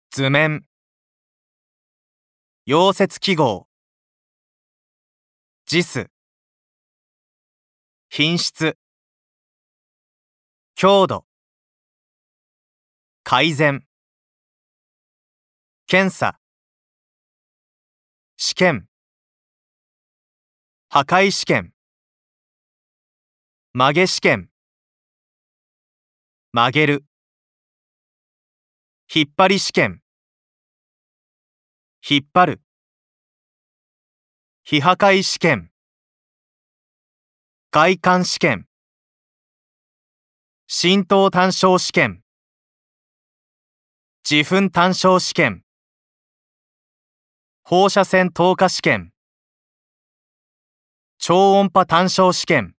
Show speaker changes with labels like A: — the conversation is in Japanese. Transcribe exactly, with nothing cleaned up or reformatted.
A: 図面、溶接記号、JIS、品質、強度、改善、検査、試験、破壊試験、曲げ試験、曲げる、引っ張り試験、引っ張る、非破壊試験、外観試験、浸透単焦試験、自噴単焦試験、放射線透過試験、超音波単焦試験、